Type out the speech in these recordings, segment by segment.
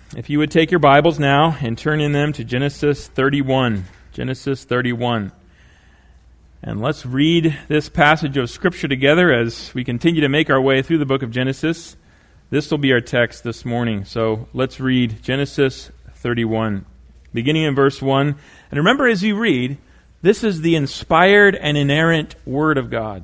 If you would take your Bibles now and turn in them to Genesis 31. Genesis 31. And let's read this passage of Scripture together as we continue to make our way through the book of Genesis. This will be our text this morning. So let's read Genesis 31, beginning in verse 1. And remember as you read, this is the inspired and inerrant Word of God.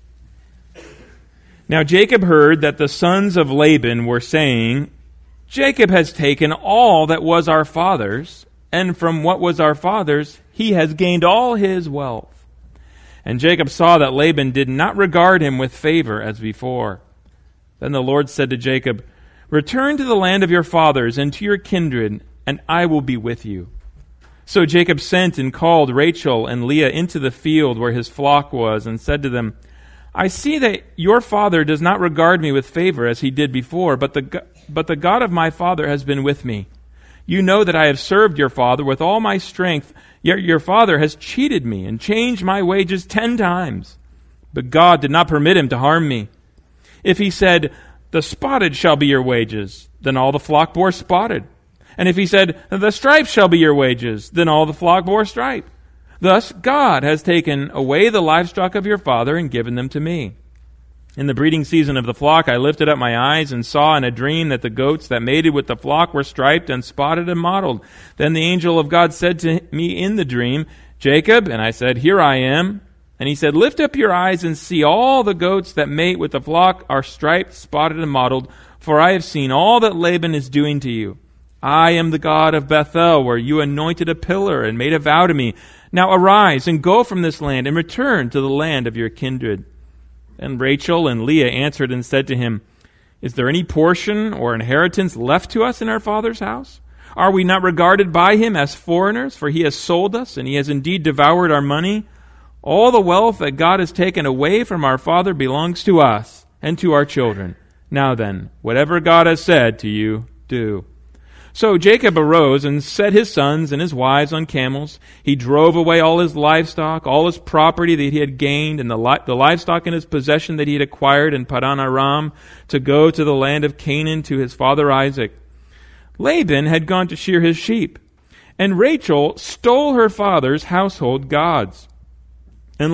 Now Jacob heard that the sons of Laban were saying, Jacob has taken all that was our father's, and from what was our father's, he has gained all his wealth. And Jacob saw that Laban did not regard him with favor as before. Then the Lord said to Jacob, Return to the land of your fathers and to your kindred, and I will be with you. So Jacob sent and called Rachel and Leah into the field where his flock was, and said to them, I see that your father does not regard me with favor as he did before, but the God of my father has been with me. You know that I have served your father with all my strength, yet your father has cheated me and changed my wages 10 times. But God did not permit him to harm me. If he said, The spotted shall be your wages, then all the flock bore spotted. And if he said, The striped shall be your wages, then all the flock bore striped. Thus God has taken away the livestock of your father and given them to me. In the breeding season of the flock, I lifted up my eyes and saw in a dream that the goats that mated with the flock were striped and spotted and mottled. Then the angel of God said to me in the dream, Jacob, and I said, Here I am. And he said, Lift up your eyes and see all the goats that mate with the flock are striped, spotted, and mottled, for I have seen all that Laban is doing to you. I am the God of Bethel, where you anointed a pillar and made a vow to me. Now arise and go from this land and return to the land of your kindred. Then Rachel and Leah answered and said to him, Is there any portion or inheritance left to us in our father's house? Are we not regarded by him as foreigners? For he has sold us, and he has indeed devoured our money. All the wealth that God has taken away from our father belongs to us and to our children. Now then, whatever God has said to you, do. So Jacob arose and set his sons and his wives on camels. He drove away all his livestock, all his property that he had gained, and the livestock in his possession that he had acquired in Padan Aram, to go to the land of Canaan to his father Isaac. Laban had gone to shear his sheep, and Rachel stole her father's household gods. And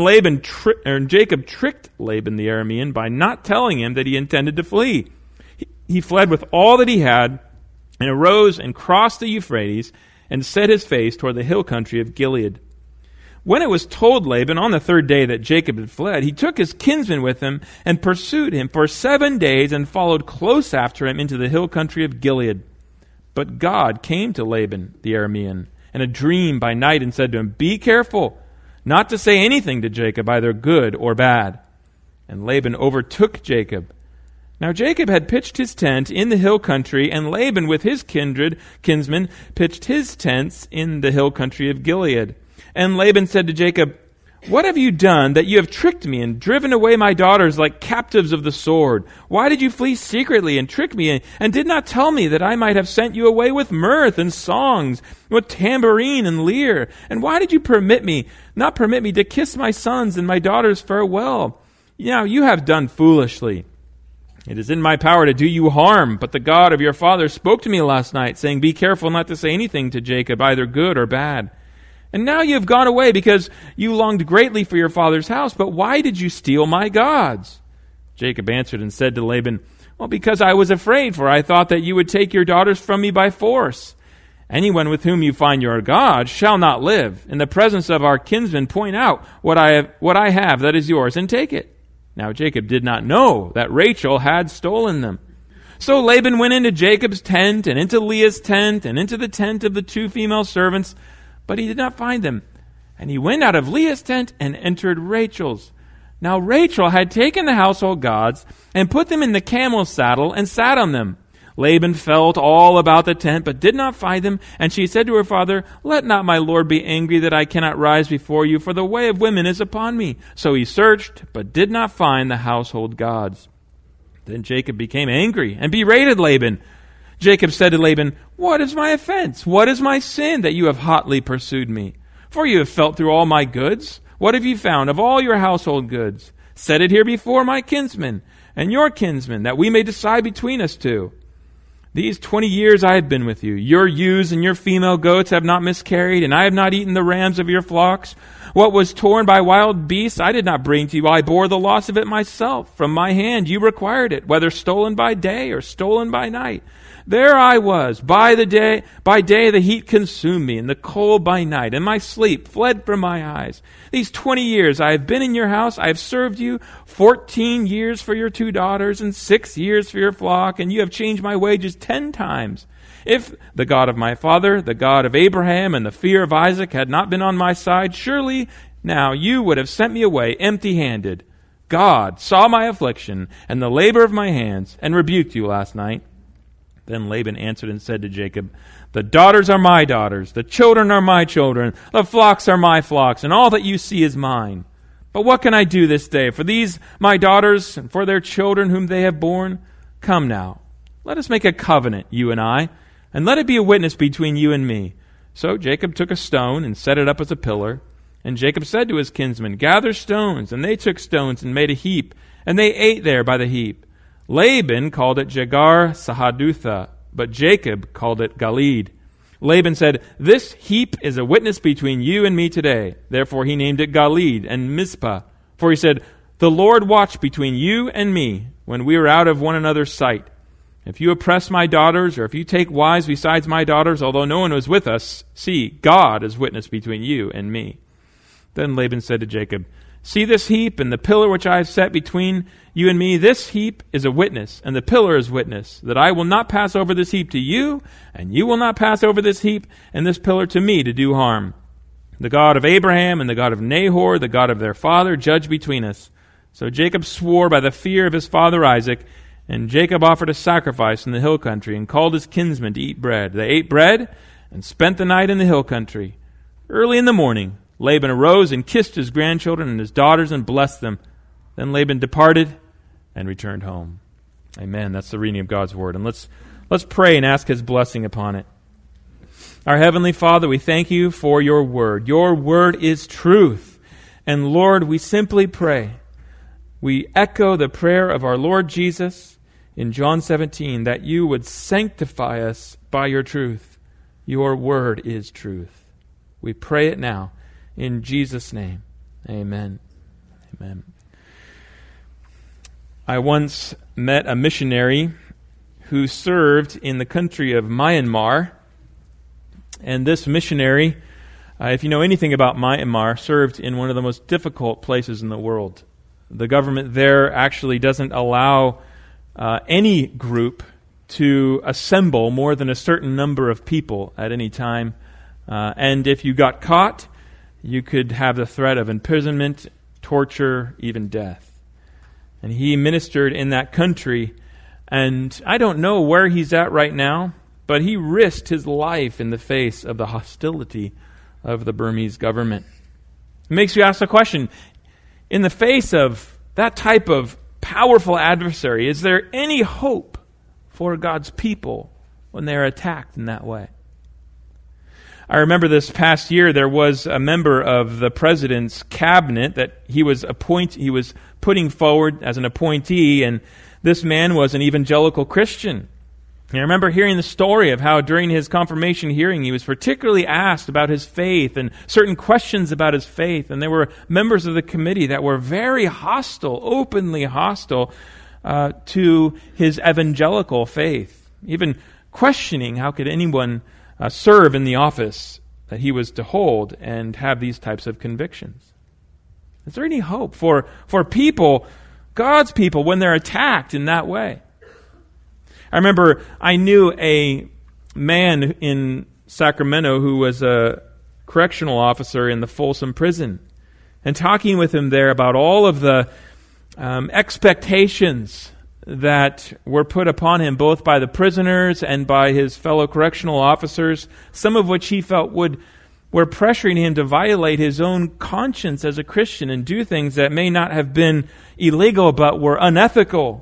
Jacob tricked Laban the Aramean by not telling him that he intended to flee. He fled with all that he had, and arose and crossed the Euphrates, and set his face toward the hill country of Gilead. When it was told Laban on the 3rd day that Jacob had fled, he took his kinsman with him, and pursued him for 7 days, and followed close after him into the hill country of Gilead. But God came to Laban the Aramean in a dream by night, and said to him, Be careful not to say anything to Jacob, either good or bad. And Laban overtook Jacob. Now Jacob had pitched his tent in the hill country, and Laban with his kinsmen pitched his tents in the hill country of Gilead. And Laban said to Jacob, What have you done that you have tricked me and driven away my daughters like captives of the sword? Why did you flee secretly and trick me, and did not tell me that I might have sent you away with mirth and songs, with tambourine and lyre? And why did you not permit me to kiss my sons and my daughters farewell? Now you have done foolishly. It is in my power to do you harm, but the God of your father spoke to me last night, saying, Be careful not to say anything to Jacob, either good or bad. And now you have gone away because you longed greatly for your father's house, but why did you steal my gods? Jacob answered and said to Laban, Well, because I was afraid, for I thought that you would take your daughters from me by force. Anyone with whom you find your God shall not live. In the presence of our kinsmen, point out what I have that is yours, and take it. Now Jacob did not know that Rachel had stolen them. So Laban went into Jacob's tent, and into Leah's tent, and into the tent of the 2 female servants, but he did not find them. And he went out of Leah's tent and entered Rachel's. Now Rachel had taken the household gods and put them in the camel's saddle and sat on them. Laban felt all about the tent, but did not find them. And she said to her father, Let not my lord be angry that I cannot rise before you, for the way of women is upon me. So he searched, but did not find the household gods. Then Jacob became angry and berated Laban. Jacob said to Laban, What is my offense? What is my sin that you have hotly pursued me? For you have felt through all my goods. What have you found of all your household goods? Set it here before my kinsmen and your kinsmen, that we may decide between us two. These 20 years I have been with you. Your ewes and your female goats have not miscarried, and I have not eaten the rams of your flocks. What was torn by wild beasts I did not bring to you. I bore the loss of it myself. From my hand you required it, whether stolen by day or stolen by night. There I was. By day the heat consumed me, and the cold by night, and my sleep fled from my eyes. These 20 years I have been in your house. I have served you 14 years for your 2 daughters, and 6 years for your flock, and you have changed my wages 10 times. If the God of my father, the God of Abraham, and the fear of Isaac had not been on my side, surely now you would have sent me away empty-handed. God saw my affliction and the labor of my hands, and rebuked you last night. Then Laban answered and said to Jacob, the daughters are my daughters, the children are my children, the flocks are my flocks, and all that you see is mine. But what can I do this day for these my daughters and for their children whom they have borne? Come now, let us make a covenant, you and I, and let it be a witness between you and me. So Jacob took a stone and set it up as a pillar. And Jacob said to his kinsmen, gather stones. And they took stones and made a heap, and they ate there by the heap. Laban called it Jegar Sahadutha, but Jacob called it Galeed. Laban said, this heap is a witness between you and me today. Therefore he named it Galeed and Mizpah. For he said, the Lord watched between you and me when we were out of one another's sight. If you oppress my daughters, or if you take wives besides my daughters, although no one was with us, see, God is witness between you and me. Then Laban said to Jacob, see this heap and the pillar which I have set between you and me. This heap is a witness, and the pillar is witness, that I will not pass over this heap to you, and you will not pass over this heap and this pillar to me to do harm. The God of Abraham and the God of Nahor, the God of their father, judge between us. So Jacob swore by the fear of his father Isaac, and Jacob offered a sacrifice in the hill country and called his kinsmen to eat bread. They ate bread and spent the night in the hill country. Early in the morning, Laban arose and kissed his grandchildren and his daughters and blessed them. Then Laban departed and returned home. Amen. That's the reading of God's word. And let's pray and ask his blessing upon it. Our Heavenly Father, we thank you for your word. Your word is truth. And Lord, we simply pray. We echo the prayer of our Lord Jesus in John 17, that you would sanctify us by your truth. Your word is truth. We pray it now in Jesus' name. Amen. Amen. I once met a missionary who served in the country of Myanmar. And this missionary, if you know anything about Myanmar, served in one of the most difficult places in the world. The government there actually doesn't allow any group to assemble more than a certain number of people at any time. And if you got caught, you could have the threat of imprisonment, torture, even death. And he ministered in that country, and I don't know where he's at right now, but he risked his life in the face of the hostility of the Burmese government. It makes you ask the question, in the face of that type of powerful adversary, is there any hope for God's people when they're attacked in that way? I remember this past year there was a member of the president's cabinet that he was putting forward as an appointee, and this man was an evangelical Christian. And I remember hearing the story of how during his confirmation hearing he was particularly asked about his faith and certain questions about his faith, and there were members of the committee that were very hostile, openly hostile to his evangelical faith, even questioning how could anyone serve in the office that he was to hold and have these types of convictions. Is there any hope for people, God's people, when they're attacked in that way? I remember I knew a man in Sacramento who was a correctional officer in the Folsom prison, and talking with him there about all of the expectations that were put upon him both by the prisoners and by his fellow correctional officers, some of which he felt were pressuring him to violate his own conscience as a Christian and do things that may not have been illegal but were unethical.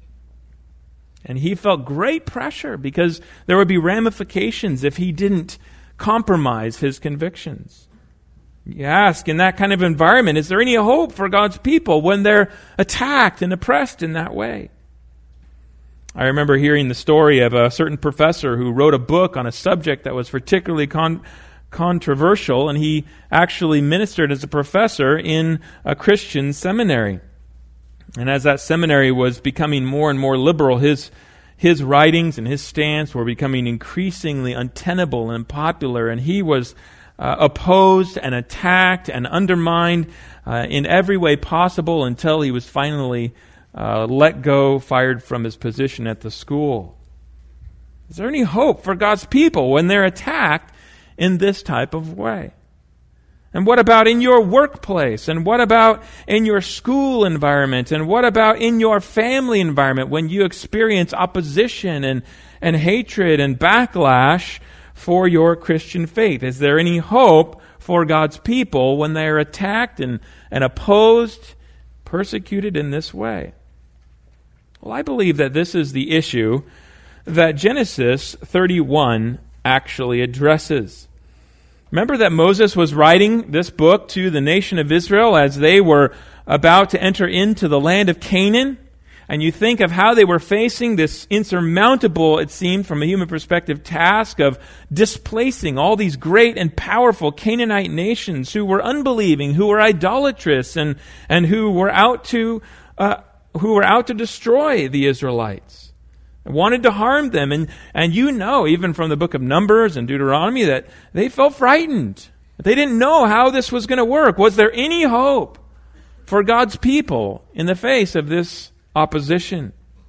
And he felt great pressure because there would be ramifications if he didn't compromise his convictions. You ask, in that kind of environment, is there any hope for God's people when they're attacked and oppressed in that way? I remember hearing the story of a certain professor who wrote a book on a subject that was particularly controversial, and he actually ministered as a professor in a Christian seminary. And as that seminary was becoming more and more liberal, his writings and his stance were becoming increasingly untenable and unpopular, and he was opposed and attacked and undermined in every way possible until he was finally let go, fired from his position at the school. Is there any hope for God's people when they're attacked in this type of way? And what about in your workplace? And what about in your school environment? And what about in your family environment when you experience opposition and hatred and backlash for your Christian faith? Is there any hope for God's people when they are attacked and opposed, persecuted in this way? Well, I believe that this is the issue that Genesis 31 actually addresses. Remember that Moses was writing this book to the nation of Israel as they were about to enter into the land of Canaan? And you think of how they were facing this insurmountable, it seemed from a human perspective, task of displacing all these great and powerful Canaanite nations who were unbelieving, who were idolatrous, and who were out to destroy the Israelites. Wanted to harm them. And you know, even from the book of Numbers and Deuteronomy, that they felt frightened. They didn't know how this was going to work. Was there any hope for God's people in the face of this opposition?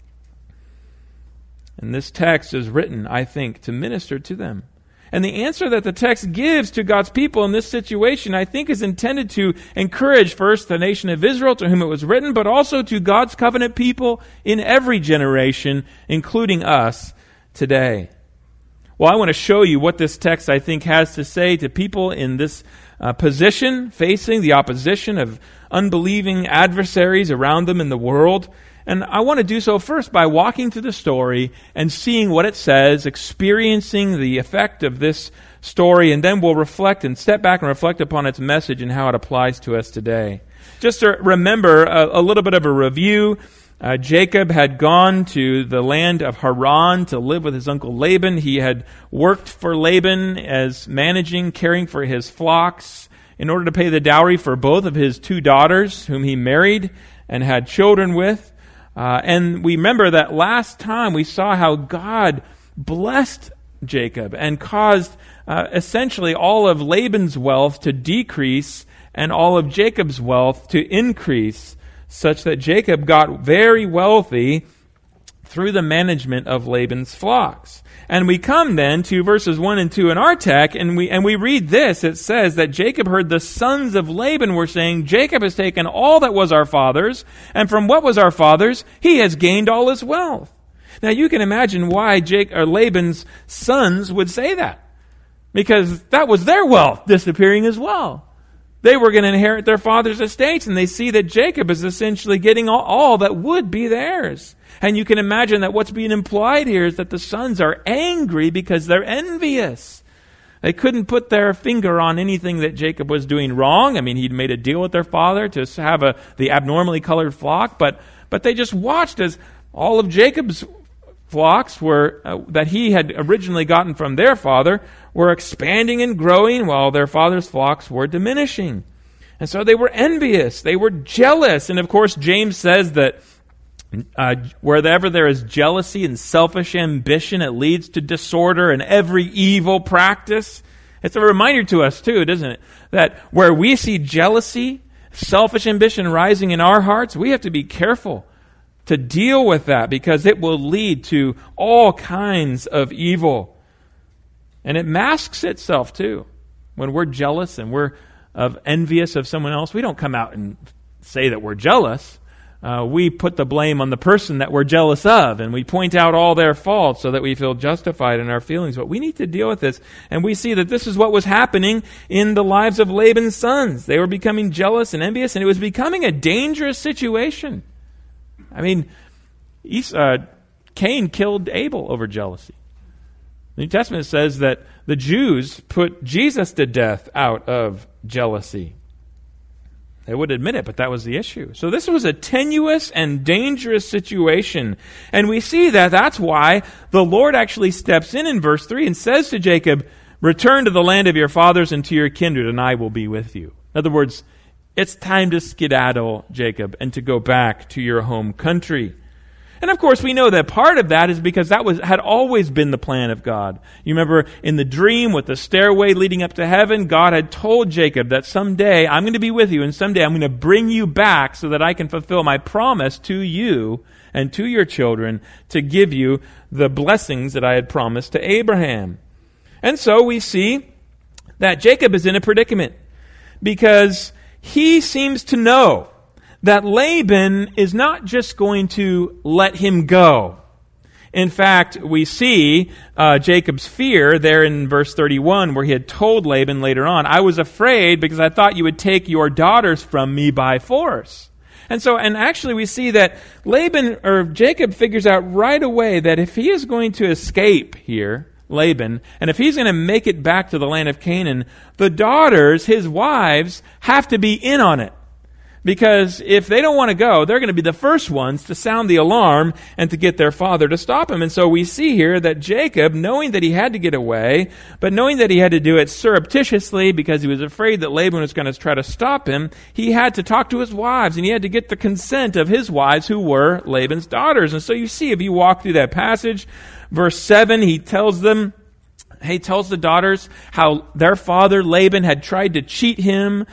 And this text is written, I think, to minister to them. And the answer that the text gives to God's people in this situation, I think, is intended to encourage first the nation of Israel to whom it was written, but also to God's covenant people in every generation, including us today. Well, I want to show you what this text, I think, has to say to people in this position, facing the opposition of unbelieving adversaries around them in the world. And I want to do so first by walking through the story and seeing what it says, experiencing the effect of this story, and then we'll reflect and step back and reflect upon its message and how it applies to us today. Just to remember a little bit of a review, Jacob had gone to the land of Haran to live with his uncle Laban. He had worked for Laban as managing, caring for his flocks in order to pay the dowry for both of his two daughters, whom he married and had children with. And we remember that last time we saw how God blessed Jacob and caused essentially all of Laban's wealth to decrease and all of Jacob's wealth to increase, such that Jacob got very wealthy through the management of Laban's flocks. And we come then to verses 1 and 2 in our text, and we read this. It says that Jacob heard the sons of Laban were saying, Jacob has taken all that was our father's, and from what was our father's, he has gained all his wealth. Now you can imagine why Laban's sons would say that, because that was their wealth disappearing as well. They were going to inherit their father's estates, and they see that Jacob is essentially getting all that would be theirs. And you can imagine that what's being implied here is that the sons are angry because they're envious. They couldn't put their finger on anything that Jacob was doing wrong. I mean, he'd made a deal with their father to have the abnormally colored flock, but they just watched as all of Jacob's flocks were that he had originally gotten from their father were expanding and growing while their father's flocks were diminishing. And so they were envious. They were jealous. And of course, James says that wherever there is jealousy and selfish ambition, it leads to disorder and every evil practice. It's a reminder to us too, doesn't it? That where we see jealousy, selfish ambition rising in our hearts, we have to be careful to deal with that, because it will lead to all kinds of evil. And it masks itself too. When we're jealous and we're envious of someone else, we don't come out and say that we're jealous. We put the blame on the person that we're jealous of, and we point out all their faults so that we feel justified in our feelings. But we need to deal with this. And we see that this is what was happening in the lives of Laban's sons. They were becoming jealous and envious, and it was becoming a dangerous situation. I mean, Cain killed Abel over jealousy. The New Testament says that the Jews put Jesus to death out of jealousy. They would admit it, but that was the issue. So this was a tenuous and dangerous situation. And we see that that's why the Lord actually steps in verse 3 and says to Jacob, return to the land of your fathers and to your kindred, and I will be with you. In other words, it's time to skedaddle, Jacob, and to go back to your home country. And of course, we know that part of that is because that had always been the plan of God. You remember in the dream with the stairway leading up to heaven, God had told Jacob that someday I'm going to be with you and someday I'm going to bring you back so that I can fulfill my promise to you and to your children to give you the blessings that I had promised to Abraham. And so we see that Jacob is in a predicament because he seems to know that Laban is not just going to let him go. In fact, we see Jacob's fear there in verse 31 where he had told Laban later on, I was afraid because I thought you would take your daughters from me by force. And actually we see that Jacob figures out right away that if he is going to escape here, Laban, and if he's going to make it back to the land of Canaan, the daughters, his wives, have to be in on it. Because if they don't want to go, they're going to be the first ones to sound the alarm and to get their father to stop him. And so we see here that Jacob, knowing that he had to get away, but knowing that he had to do it surreptitiously because he was afraid that Laban was going to try to stop him, he had to talk to his wives and he had to get the consent of his wives who were Laban's daughters. And so you see, if you walk through that passage, verse 7, he tells the daughters how their father Laban had tried to cheat him.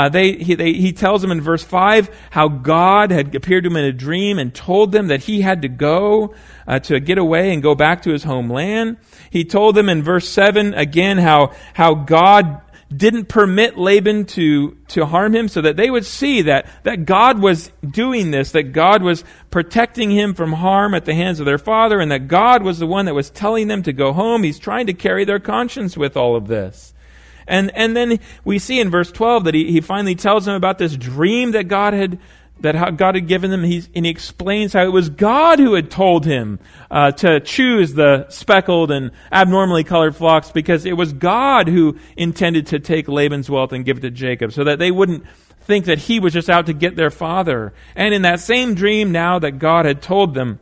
He tells them in verse 5 how God had appeared to him in a dream and told them that he had to go to get away and go back to his homeland. He told them in verse 7 again how God didn't permit Laban to harm him so that they would see that God was doing this, that God was protecting him from harm at the hands of their father, and that God was the one that was telling them to go home. He's trying to carry their conscience with all of this. And then we see in verse 12 that he finally tells them about this dream that God had given them, and he explains how it was God who had told him to choose the speckled and abnormally colored flocks because it was God who intended to take Laban's wealth and give it to Jacob so that they wouldn't think that he was just out to get their father. And in that same dream now that God had told them,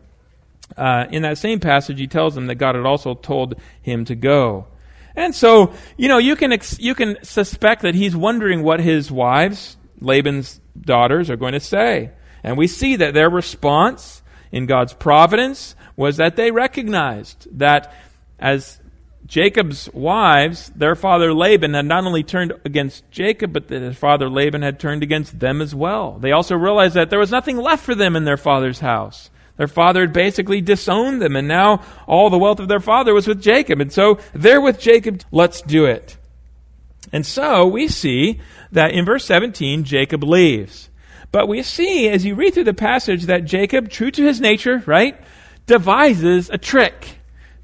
in that same passage, he tells them that God had also told him to go. And so, you can suspect that he's wondering what his wives, Laban's daughters, are going to say. And we see that their response in God's providence was that they recognized that as Jacob's wives, their father Laban had not only turned against Jacob, but that his father Laban had turned against them as well. They also realized that there was nothing left for them in their father's house. Their father had basically disowned them, and now all the wealth of their father was with Jacob. And so they're with Jacob. Let's do it. And so we see that in verse 17, Jacob leaves. But we see, as you read through the passage, that Jacob, true to his nature, right, devises a trick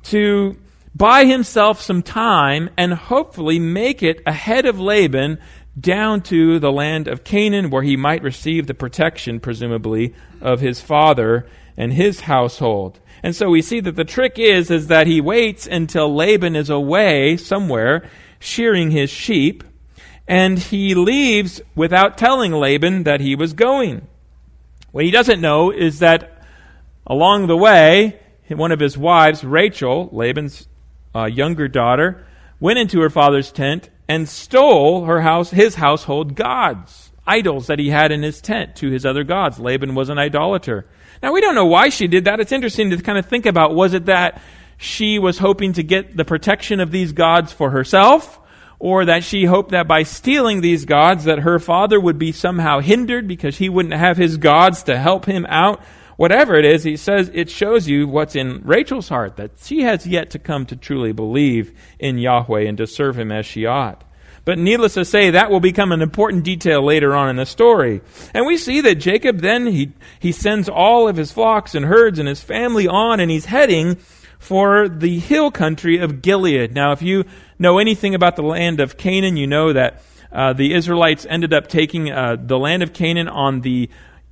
to buy himself some time and hopefully make it ahead of Laban down to the land of Canaan, where he might receive the protection, presumably, of his father and his household. And so we see that the trick is that he waits until Laban is away somewhere shearing his sheep, and he leaves without telling Laban that he was going. What he doesn't know is that along the way, one of his wives, Rachel, Laban's younger daughter, went into her father's tent and stole his household gods, idols that he had in his tent, to his other gods. Laban was an idolater. Now, we don't know why she did that. It's interesting to kind of think about, was it that she was hoping to get the protection of these gods for herself, or that she hoped that by stealing these gods that her father would be somehow hindered because he wouldn't have his gods to help him out? Whatever it is, he says it shows you what's in Rachel's heart, that she has yet to come to truly believe in Yahweh and to serve him as she ought. But needless to say, that will become an important detail later on in the story. And we see that Jacob then, he sends all of his flocks and herds and his family on, and he's heading for the hill country of Gilead. Now, if you know anything about the land of Canaan, you know that the Israelites ended up taking the land of Canaan on the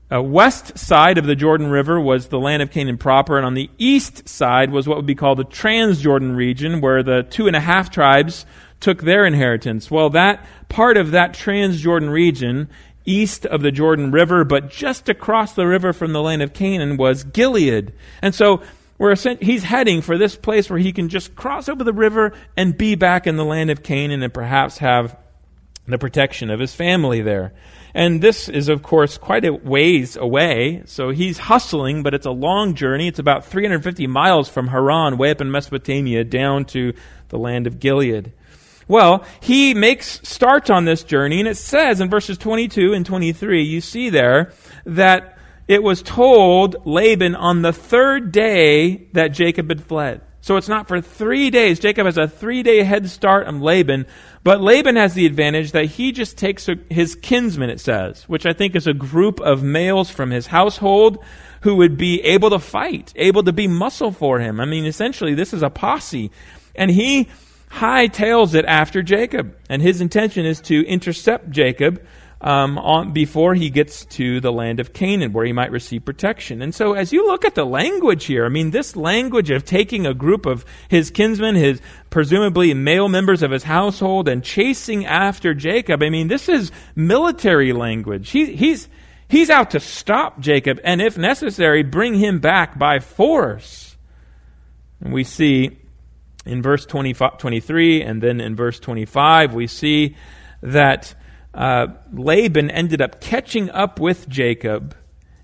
west side of the Jordan River was the land of Canaan proper, and on the east side was what would be called the Transjordan region, where the 2.5 tribes took their inheritance. Well, that part of that Transjordan region east of the Jordan River, but just across the river from the land of Canaan was Gilead. And so he's heading for this place where he can just cross over the river and be back in the land of Canaan and perhaps have the protection of his family there. And this is, of course, quite a ways away. So he's hustling, but it's a long journey. It's about 350 miles from Haran, way up in Mesopotamia, down to the land of Gilead. Well, he starts on this journey, and it says in verses 22 and 23, you see there that it was told Laban on the third day that Jacob had fled. So it's not for 3 days. Jacob has a 3-day head start on Laban, but Laban has the advantage that he just takes his kinsmen, it says, which I think is a group of males from his household who would be able to fight, able to be muscle for him. I mean, essentially, this is a posse. And he hightails it after Jacob. And his intention is to intercept Jacob before he gets to the land of Canaan, where he might receive protection. And so as you look at the language here, I mean, this language of taking a group of his kinsmen, his presumably male members of his household, and chasing after Jacob, I mean, this is military language. He's out to stop Jacob, and if necessary, bring him back by force. And we see in verse 23 and then in verse 25, we see that Laban ended up catching up with Jacob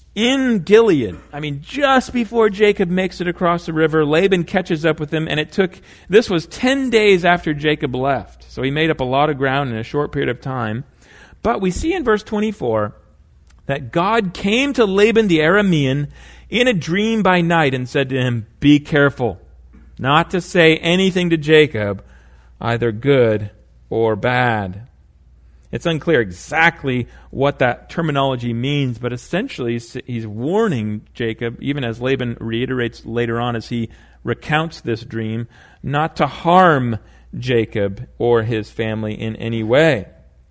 in Gilead. I mean, just before Jacob makes it across the river, Laban catches up with him, and this was 10 days after Jacob left. So he made up a lot of ground in a short period of time. But we see in verse 24 that God came to Laban the Aramean in a dream by night and said to him, "Be careful not to say anything to Jacob, either good or bad." It's unclear exactly what that terminology means, but essentially he's warning Jacob, even as Laban reiterates later on as he recounts this dream, not to harm Jacob or his family in any way.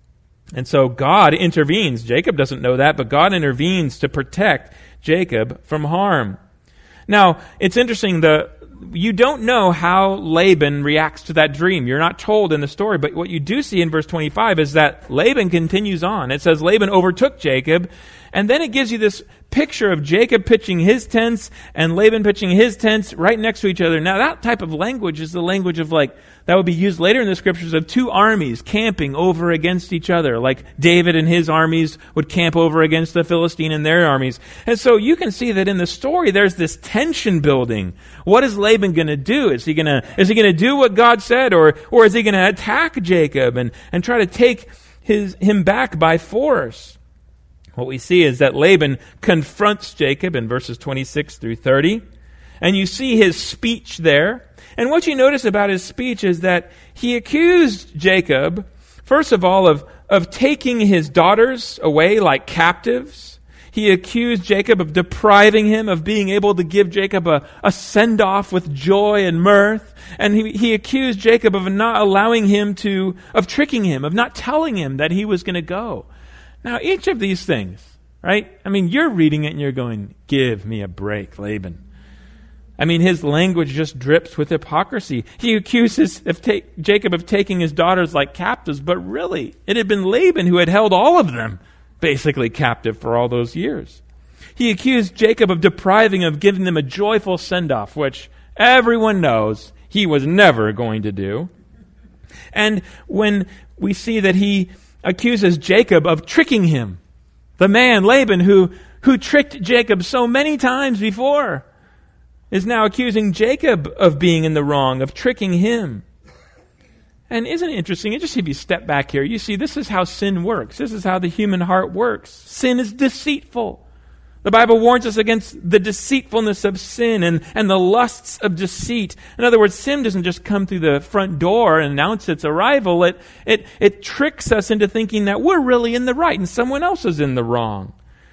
And so God intervenes. Jacob doesn't know that, but God intervenes to protect Jacob from harm. Now, it's interesting, you don't know how Laban reacts to that dream. You're not told in the story, but what you do see in verse 25 is that Laban continues on. It says Laban overtook Jacob, and then it gives you this picture of Jacob pitching his tents and Laban pitching his tents right next to each other. Now, that type of language is the language of that would be used later in the scriptures of two armies camping over against each other, like David and his armies would camp over against the Philistine and their armies. And so you can see that in the story there's this tension building. What is Laban going to do? Is he going to do what God said, or is he going to attack Jacob and try to take him back by force? What we see is that Laban confronts Jacob in verses 26 through 30. And you see his speech there. And what you notice about his speech is that he accused Jacob, first of all, of taking his daughters away like captives. He accused Jacob of depriving him of being able to give Jacob a send-off with joy and mirth. And he accused Jacob of not allowing him of tricking him, of not telling him that he was going to go. Now, each of these things, right? I mean, you're reading it and you're going, give me a break, Laban. I mean, his language just drips with hypocrisy. He accuses Jacob of taking his daughters like captives, but really, it had been Laban who had held all of them basically captive for all those years. He accused Jacob of depriving, of giving them a joyful send-off, which everyone knows he was never going to do. And when we see that he accuses Jacob of tricking him, the man, Laban, who tricked Jacob so many times before, is now accusing Jacob of being in the wrong, of tricking him. And isn't it interesting? Just if you step back here, you see this is how sin works. This is how the human heart works. Sin is deceitful. The Bible warns us against the deceitfulness of sin and the lusts of deceit. In other words, sin doesn't just come through the front door and announce its arrival. It tricks us into thinking that we're really in the right and someone else is in the wrong.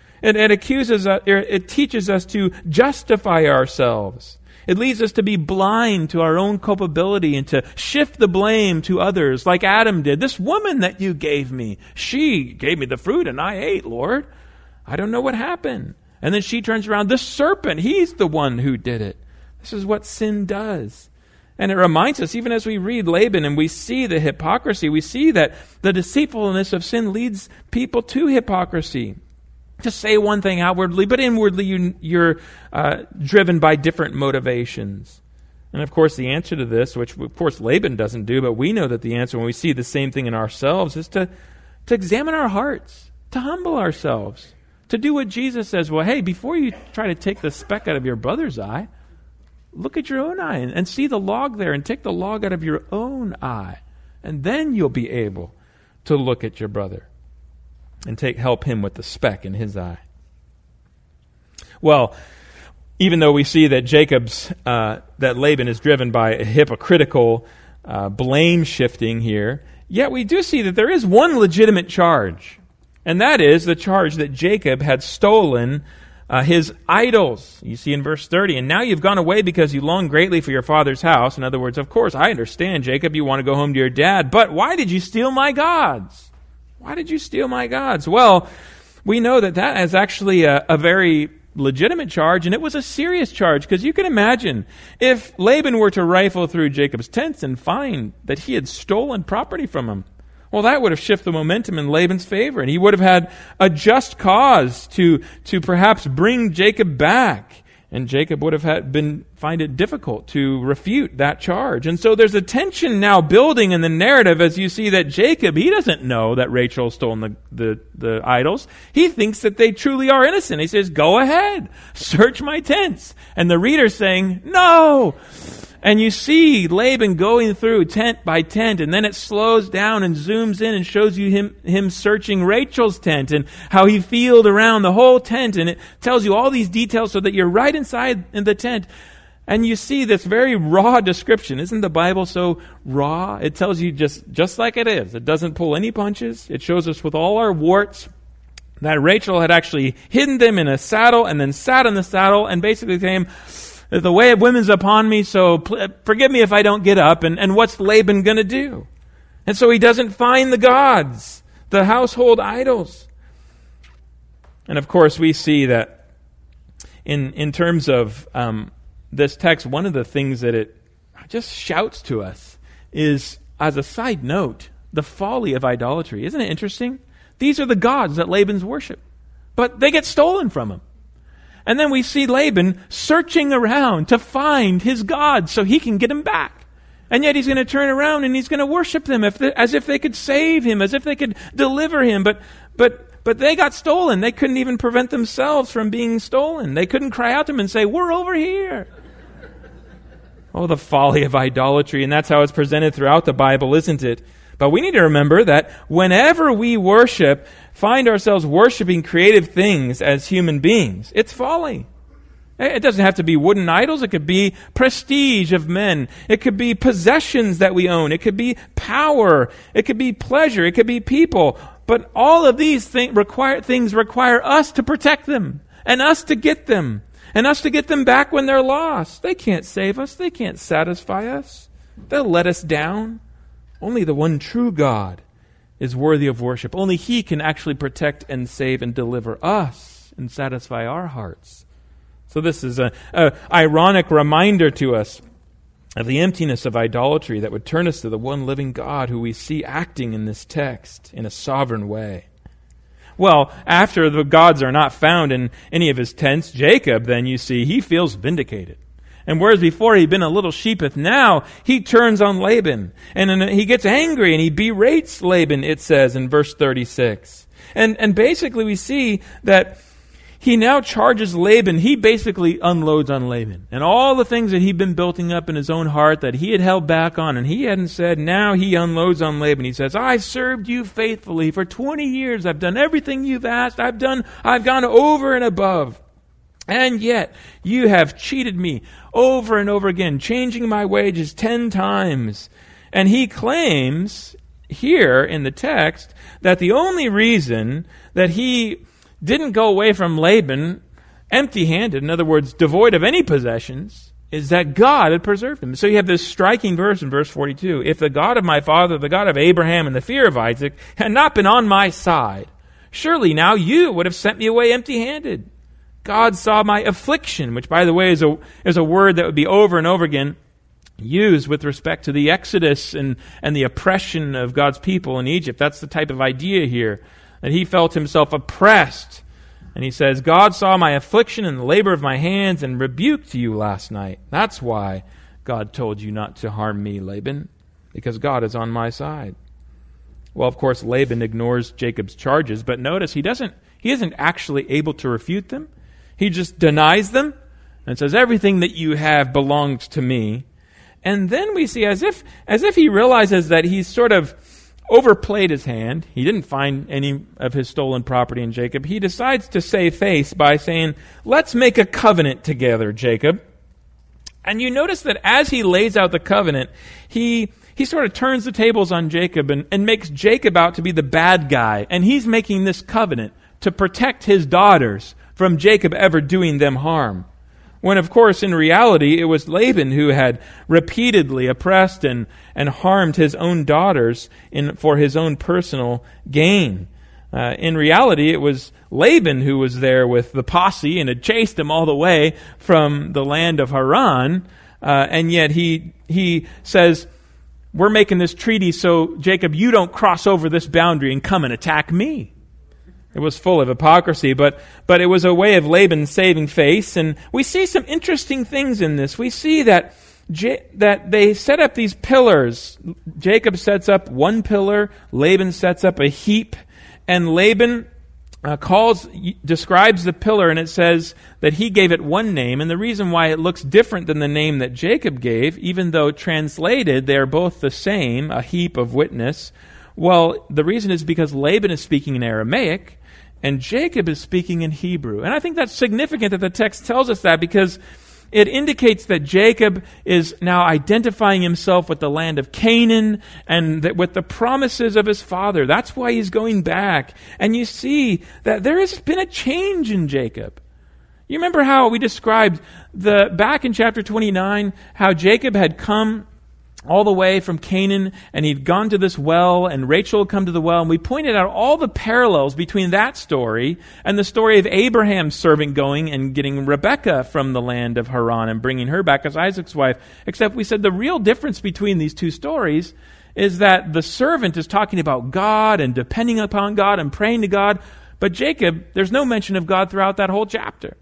It teaches us to justify ourselves. It leads us to be blind to our own culpability and to shift the blame to others like Adam did. This woman that you gave me, she gave me the fruit and I ate, Lord. I don't know what happened. And then she turns around, the serpent, he's the one who did it. This is what sin does. And it reminds us, even as we read Laban and we see the hypocrisy, we see that the deceitfulness of sin leads people to hypocrisy. To say one thing outwardly, but inwardly you're driven by different motivations. And of course, the answer to this, which of course Laban doesn't do, but we know that the answer when we see the same thing in ourselves is to examine our hearts, to humble ourselves, to do what Jesus says. Well, hey, before you try to take the speck out of your brother's eye, look at your own eye and see the log there and take the log out of your own eye. And then you'll be able to look at your brother and help him with the speck in his eye. Well, even though we see that that Laban is driven by a hypocritical blame shifting here, yet we do see that there is one legitimate charge, and that is the charge that Jacob had stolen his idols. You see in verse 30, and now you've gone away because you long greatly for your father's house. In other words, of course, I understand, Jacob, you want to go home to your dad, but why did you steal my gods? Why did you steal my gods? Well, we know that is actually a very legitimate charge, and it was a serious charge, because you can imagine if Laban were to rifle through Jacob's tents and find that he had stolen property from him. Well, that would have shifted the momentum in Laban's favor, and he would have had a just cause to perhaps bring Jacob back. And Jacob would have find it difficult to refute that charge. And so there's a tension now building in the narrative as you see that Jacob, he doesn't know that Rachel stole the idols. He thinks that they truly are innocent. He says, go ahead, search my tents. And the reader's saying, no. And you see Laban going through tent by tent, and then it slows down and zooms in and shows you him searching Rachel's tent and how he feeled around the whole tent, and it tells you all these details so that you're right inside in the tent. And you see this very raw description. Isn't the Bible so raw? It tells you just like it is. It doesn't pull any punches. It shows us with all our warts that Rachel had actually hidden them in a saddle and then sat in the saddle and basically came, the way of women's upon me, so forgive me if I don't get up. And what's Laban going to do? And so he doesn't find the gods, the household idols. And of course we see that in terms of this text, one of the things that it just shouts to us is, as a side note, the folly of idolatry. Isn't it interesting? These are the gods that Laban's worship, but they get stolen from him. And then we see Laban searching around to find his gods so he can get him back. And yet he's going to turn around and he's going to worship them as if they could save him, as if they could deliver him. But they got stolen. They couldn't even prevent themselves from being stolen. They couldn't cry out to him and say, we're over here. Oh, the folly of idolatry. And that's how it's presented throughout the Bible, isn't it? But we need to remember that whenever we find ourselves worshiping creative things as human beings, it's folly. It doesn't have to be wooden idols. It could be prestige of men. It could be possessions that we own. It could be power. It could be pleasure. It could be people. But all of these things require us to protect them and us to get them and us to get them back when they're lost. They can't save us. They can't satisfy us. They'll let us down. Only the one true God is worthy of worship. Only He can actually protect and save and deliver us and satisfy our hearts. So this is an ironic reminder to us of the emptiness of idolatry that would turn us to the one living God who we see acting in this text in a sovereign way. Well, after the gods are not found in any of his tents, Jacob, then you see, he feels vindicated. And whereas before he'd been a little sheepeth, now he turns on Laban. And then he gets angry and he berates Laban, it says in verse 36. And basically we see that he now charges Laban. He basically unloads on Laban. And all the things that he'd been building up in his own heart that he had held back on and he hadn't said, now he unloads on Laban. He says, I served you faithfully for 20 years. I've done everything you've asked. I've gone over and above. And yet, you have cheated me over and over again, changing my wages 10 times. And he claims here in the text that the only reason that he didn't go away from Laban empty-handed, in other words, devoid of any possessions, is that God had preserved him. So you have this striking verse in verse 42. If the God of my father, the God of Abraham and the fear of Isaac, had not been on my side, surely now you would have sent me away empty-handed. God saw my affliction, which, by the way, is a word that would be over and over again used with respect to the Exodus and the oppression of God's people in Egypt. That's the type of idea here, that he felt himself oppressed. And he says, God saw my affliction and the labor of my hands and rebuked you last night. That's why God told you not to harm me, Laban, because God is on my side. Well, of course, Laban ignores Jacob's charges, but notice he isn't actually able to refute them. He just denies them and says, everything that you have belongs to me. And then we see as if he realizes that he's sort of overplayed his hand. He didn't find any of his stolen property in Jacob. He decides to save face by saying, let's make a covenant together, Jacob. And you notice that as he lays out the covenant, he sort of turns the tables on Jacob and makes Jacob out to be the bad guy. And he's making this covenant to protect his daughters from Jacob ever doing them harm. When, of course, in reality, it was Laban who had repeatedly oppressed and harmed his own daughters for his own personal gain. In reality, it was Laban who was there with the posse and had chased him all the way from the land of Haran. And yet he says, we're making this treaty so, Jacob, you don't cross over this boundary and come and attack me. It was full of hypocrisy, but it was a way of Laban saving face. And we see some interesting things in this. We see that they set up these pillars. Jacob sets up one pillar, Laban sets up a heap, and Laban describes the pillar, and it says that he gave it one name. And the reason why it looks different than the name that Jacob gave, even though translated they are both the same, a heap of witness, well, the reason is because Laban is speaking in Aramaic, and Jacob is speaking in Hebrew. And I think that's significant that the text tells us that, because it indicates that Jacob is now identifying himself with the land of Canaan and that with the promises of his father. That's why he's going back. And you see that there has been a change in Jacob. You remember how we described back in chapter 29, how Jacob had come all the way from Canaan, and he'd gone to this well, and Rachel had come to the well, and we pointed out all the parallels between that story and the story of Abraham's servant going and getting Rebekah from the land of Haran and bringing her back as Isaac's wife. Except we said the real difference between these two stories is that the servant is talking about God and depending upon God and praying to God, but Jacob, there's no mention of God throughout that whole chapter.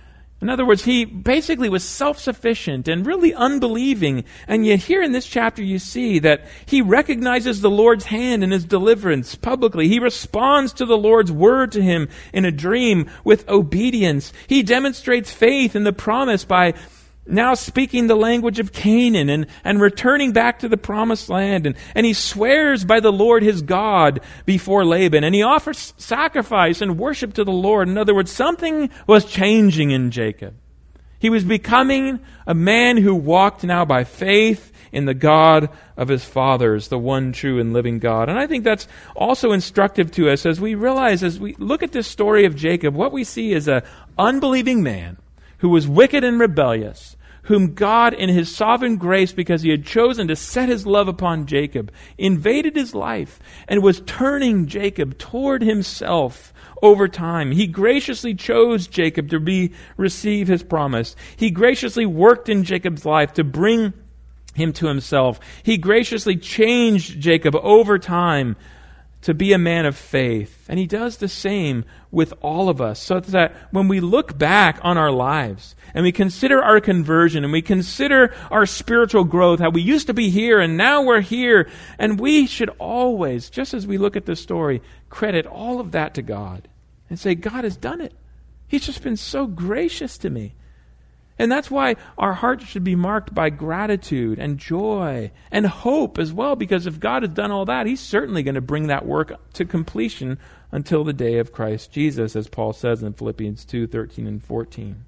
In other words, he basically was self-sufficient and really unbelieving. And yet here in this chapter you see that he recognizes the Lord's hand in his deliverance publicly. He responds to the Lord's word to him in a dream with obedience. He demonstrates faith in the promise by now speaking the language of Canaan and returning back to the promised land. And he swears by the Lord his God before Laban. And he offers sacrifice and worship to the Lord. In other words, something was changing in Jacob. He was becoming a man who walked now by faith in the God of his fathers, the one true and living God. And I think that's also instructive to us as we realize, as we look at this story of Jacob, what we see is an unbelieving man who was wicked and rebellious, whom God, in his sovereign grace, because he had chosen to set his love upon Jacob, invaded his life and was turning Jacob toward himself over time. He graciously chose Jacob to receive his promise. He graciously worked in Jacob's life to bring him to himself. He graciously changed Jacob over time to be a man of faith. And he does the same with all of us, so that when we look back on our lives and we consider our conversion and we consider our spiritual growth, how we used to be here and now we're here, and we should always, just as we look at this story, credit all of that to God and say, God has done it. He's just been so gracious to me. And that's why our hearts should be marked by gratitude and joy and hope as well, because if God has done all that, He's certainly going to bring that work to completion until the day of Christ Jesus, as Paul says in Philippians 2:13 and 14.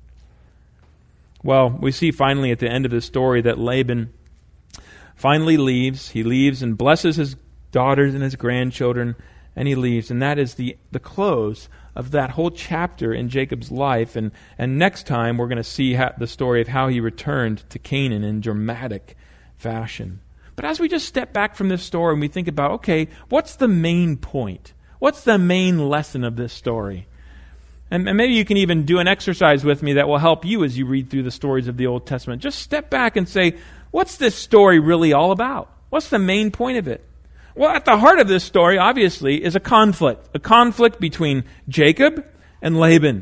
Well, we see finally at the end of this story that Laban finally leaves. He leaves and blesses his daughters and his grandchildren, and he leaves. And that is the close of that whole chapter in Jacob's life. And next time we're going to see the story of how he returned to Canaan in dramatic fashion. But as we just step back from this story and we think about, okay, what's the main point? What's the main lesson of this story? And maybe you can even do an exercise with me that will help you as you read through the stories of the Old Testament. Just step back and say, what's this story really all about? What's the main point of it? Well, at the heart of this story, obviously, is a conflict between Jacob and Laban.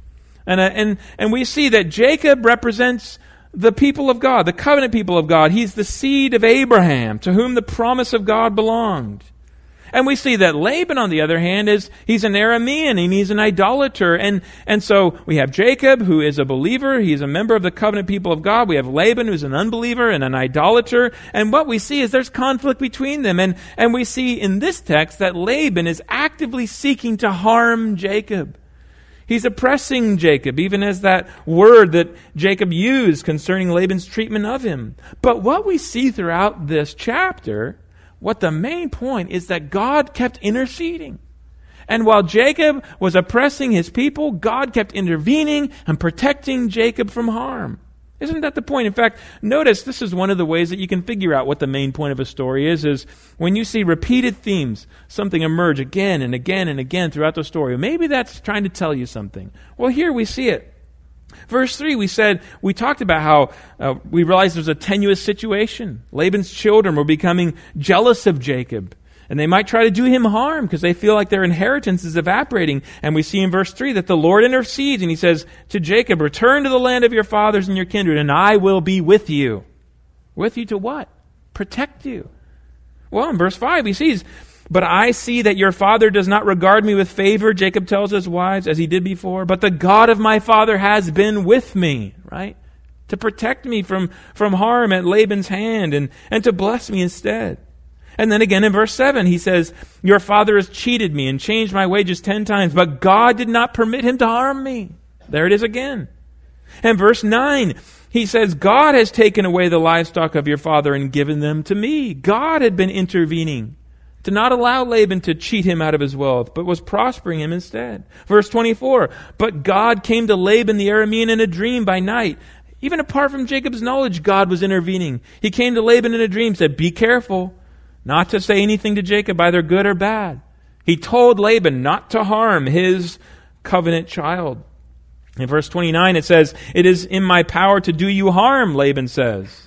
And we see that Jacob represents the people of God, the covenant people of God. He's the seed of Abraham, to whom the promise of God belonged. And we see that Laban, on the other hand, he's an Aramean and he's an idolater. And so we have Jacob, who is a believer. He's a member of the covenant people of God. We have Laban, who's an unbeliever and an idolater. And what we see is there's conflict between them. And we see in this text that Laban is actively seeking to harm Jacob. He's oppressing Jacob, even as that word that Jacob used concerning Laban's treatment of him. But what we see throughout this chapter, what the main point is that God kept interceding. And while Jacob was oppressing his people, God kept intervening and protecting Jacob from harm. Isn't that the point? In fact, notice this is one of the ways that you can figure out what the main point of a story is when you see repeated themes, something emerge again and again and again throughout the story. Maybe that's trying to tell you something. Well, here we see it. Verse 3, we talked about how we realized there's a tenuous situation. Laban's children were becoming jealous of Jacob. And they might try to do him harm because they feel like their inheritance is evaporating. And we see in verse 3 that the Lord intercedes and he says to Jacob, return to the land of your fathers and your kindred, and I will be with you. With you to what? Protect you. Well, in verse 5 he sees, but I see that your father does not regard me with favor, Jacob tells his wives, as he did before. But the God of my father has been with me, right? To protect me from harm at Laban's hand and to bless me instead. And then again in verse 7, he says, your father has cheated me and changed my wages 10 times, but God did not permit him to harm me. There it is again. And verse 9, he says, God has taken away the livestock of your father and given them to me. God had been intervening to not allow Laban to cheat him out of his wealth, but was prospering him instead. Verse 24, but God came to Laban the Aramean in a dream by night. Even apart from Jacob's knowledge, God was intervening. He came to Laban in a dream, said, be careful not to say anything to Jacob, either good or bad. He told Laban not to harm his covenant child. In verse 29 it says, it is in my power to do you harm, Laban says.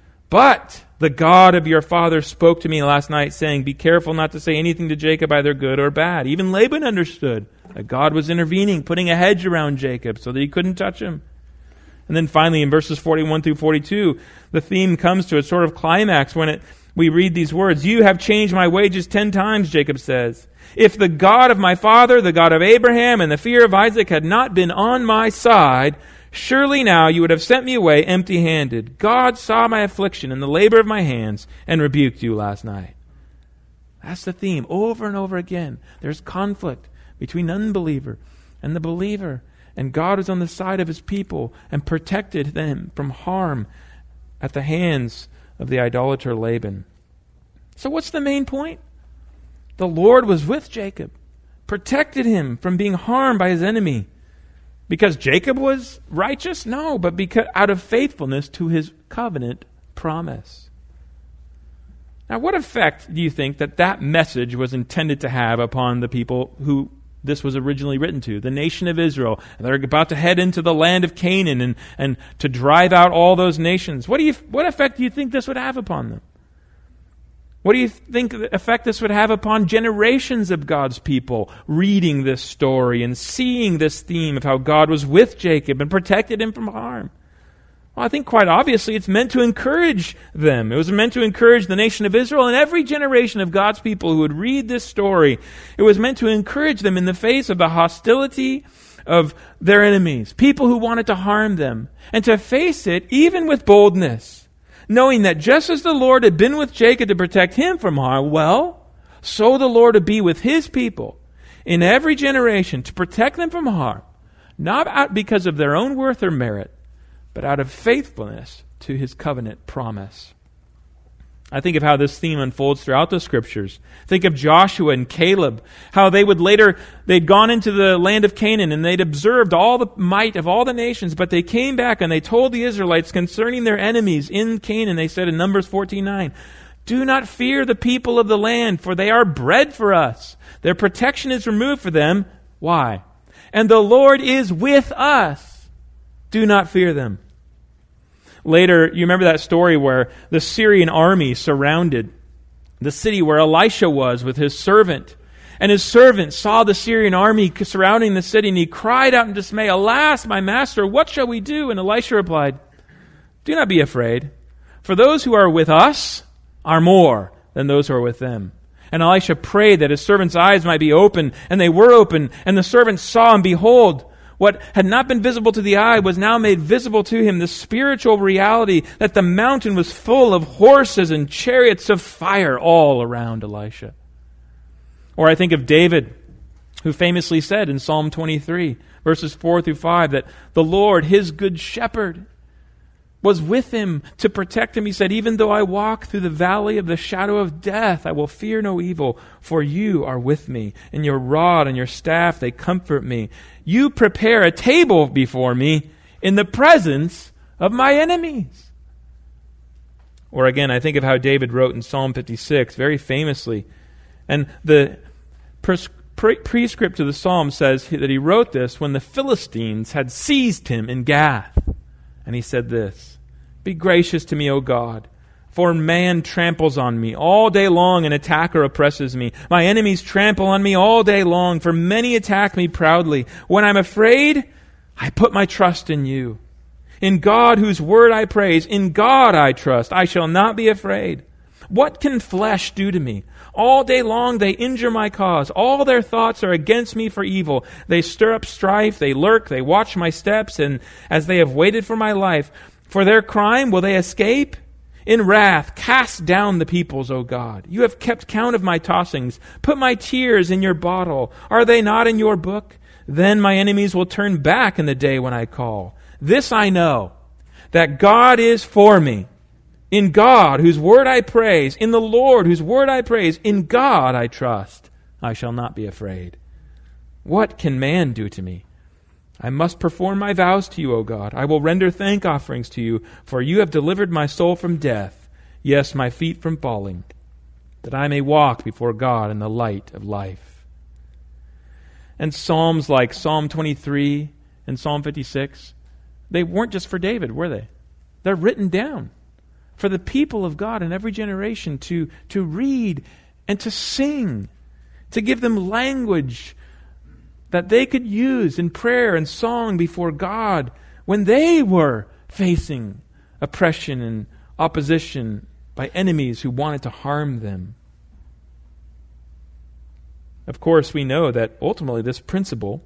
But the God of your father spoke to me last night saying, be careful not to say anything to Jacob, either good or bad. Even Laban understood that God was intervening, putting a hedge around Jacob so that he couldn't touch him. And then finally in verses 41 through 42, the theme comes to a sort of climax when we read these words. You have changed my wages 10 times, Jacob says. If the God of my father, the God of Abraham, and the fear of Isaac had not been on my side, surely now you would have sent me away empty-handed. God saw my affliction and the labor of my hands and rebuked you last night. That's the theme over and over again. There's conflict between the unbeliever and the believer. And God is on the side of his people and protected them from harm at the hands of the idolater Laban. So what's the main point? The Lord was with Jacob, protected him from being harmed by his enemy. Because Jacob was righteous? No, but because out of faithfulness to his covenant promise. Now, what effect do you think that message was intended to have upon the people who this was originally written to, the nation of Israel? They're about to head into the land of Canaan and to drive out all those nations. What effect do you think this would have upon them? What do you think the effect this would have upon generations of God's people reading this story and seeing this theme of how God was with Jacob and protected him from harm? Well, I think quite obviously it's meant to encourage them. It was meant to encourage the nation of Israel and every generation of God's people who would read this story. It was meant to encourage them in the face of the hostility of their enemies, people who wanted to harm them, and to face it even with boldness, knowing that just as the Lord had been with Jacob to protect him from harm, well, so the Lord would be with his people in every generation to protect them from harm, not because of their own worth or merit, but out of faithfulness to his covenant promise. I think of how this theme unfolds throughout the Scriptures. Think of Joshua and Caleb, how they'd gone into the land of Canaan and they'd observed all the might of all the nations, but they came back and they told the Israelites concerning their enemies in Canaan. They said in Numbers 14:9, do not fear the people of the land, for they are bread for us. Their protection is removed for them. Why? And the Lord is with us. Do not fear them. Later, you remember that story where the Syrian army surrounded the city where Elisha was with his servant. And his servant saw the Syrian army surrounding the city, and he cried out in dismay, "Alas, my master, what shall we do?" And Elisha replied, "Do not be afraid, for those who are with us are more than those who are with them." And Elisha prayed that his servant's eyes might be open, and they were open, and the servant saw, and behold, what had not been visible to the eye was now made visible to him, the spiritual reality that the mountain was full of horses and chariots of fire all around Elisha. Or I think of David, who famously said in Psalm 23, verses 4 through 5, that the Lord, his good shepherd, was with him to protect him. He said, "Even though I walk through the valley of the shadow of death, I will fear no evil, for you are with me, and your rod and your staff, they comfort me. You prepare a table before me in the presence of my enemies." Or again, I think of how David wrote in Psalm 56, very famously, and the prescript of the psalm says that he wrote this when the Philistines had seized him in Gath. And he said this, "Be gracious to me, O God, for man tramples on me. All day long an attacker oppresses me. My enemies trample on me all day long, for many attack me proudly. When I'm afraid, I put my trust in you. In God, whose word I praise, in God I trust. I shall not be afraid. What can flesh do to me? All day long they injure my cause. All their thoughts are against me for evil. They stir up strife, they lurk, they watch my steps, and as they have waited for my life, for their crime will they escape? In wrath, cast down the peoples, O God. You have kept count of my tossings. Put my tears in your bottle. Are they not in your book? Then my enemies will turn back in the day when I call. This I know, that God is for me. In God, whose word I praise, in the Lord, whose word I praise, in God I trust. I shall not be afraid. What can man do to me? I must perform my vows to you, O God. I will render thank offerings to you, for you have delivered my soul from death, yes, my feet from falling, that I may walk before God in the light of life. And psalms like Psalm 23 and Psalm 56, they weren't just for David, were they? They're written down for the people of God in every generation to read and to sing, to give them language that they could use in prayer and song before God when they were facing oppression and opposition by enemies who wanted to harm them. Of course, we know that ultimately this principle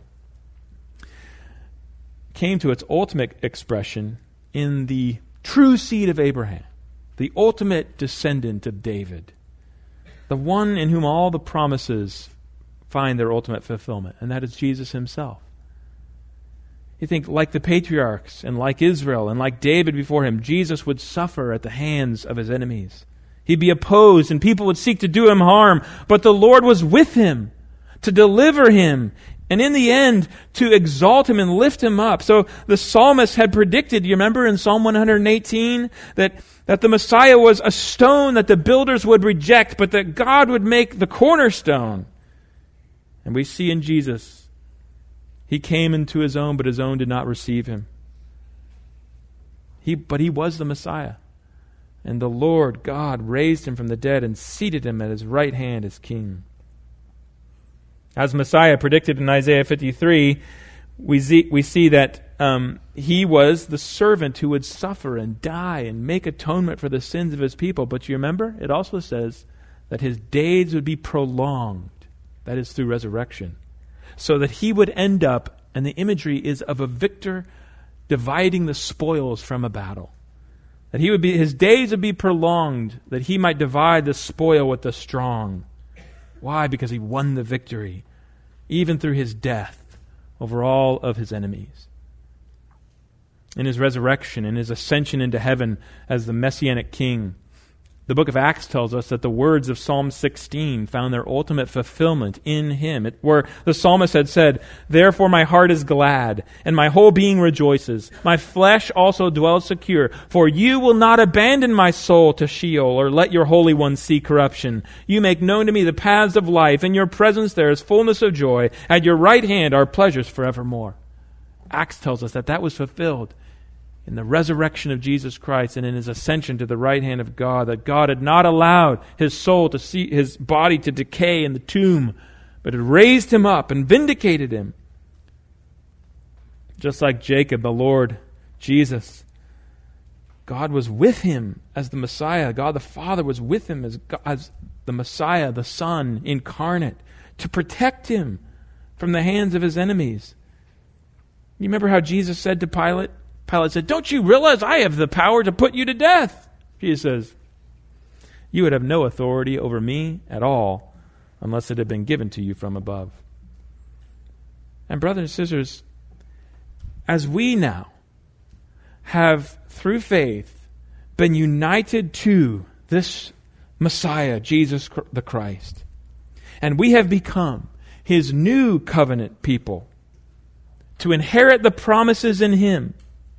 came to its ultimate expression in the true seed of Abraham, the ultimate descendant of David, the one in whom all the promises find their ultimate fulfillment, and that is Jesus himself. You think, like the patriarchs, and like Israel, and like David before him, Jesus would suffer at the hands of his enemies. He'd be opposed, and people would seek to do him harm, but the Lord was with him to deliver him, and in the end, to exalt him and lift him up. So the psalmist had predicted, you remember in Psalm 118, that the Messiah was a stone that the builders would reject, but that God would make the cornerstone. And we see in Jesus, he came into his own, but his own did not receive him. But he was the Messiah. And the Lord God raised him from the dead and seated him at his right hand as king. As Messiah predicted in Isaiah 53, we see that he was the servant who would suffer and die and make atonement for the sins of his people. But you remember, it also says that his days would be prolonged. That is through resurrection. So that he would end up, and the imagery is of a victor dividing the spoils from a battle. That his days would be prolonged, that he might divide the spoil with the strong. Why? Because he won the victory, even through his death, over all of his enemies. In his resurrection, in his ascension into heaven as the Messianic king, the book of Acts tells us that the words of Psalm 16 found their ultimate fulfillment in him, where the psalmist had said, "Therefore my heart is glad, and my whole being rejoices. My flesh also dwells secure, for you will not abandon my soul to Sheol, or let your Holy One see corruption. You make known to me the paths of life. In your presence there is fullness of joy. At your right hand are pleasures forevermore." Acts tells us that was fulfilled in the resurrection of Jesus Christ and in his ascension to the right hand of God, that God had not allowed his soul to see his body to decay in the tomb, but had raised him up and vindicated him. Just like Jacob, the Lord Jesus, God was with him as the Messiah. God the Father was with him as the Messiah, the Son incarnate, to protect him from the hands of his enemies. You remember how Jesus said to Pilate? Pilate said, "Don't you realize I have the power to put you to death?" Jesus says, "You would have no authority over me at all unless it had been given to you from above." And brothers and sisters, as we now have, through faith, been united to this Messiah, Jesus the Christ, and we have become his new covenant people, to inherit the promises in him,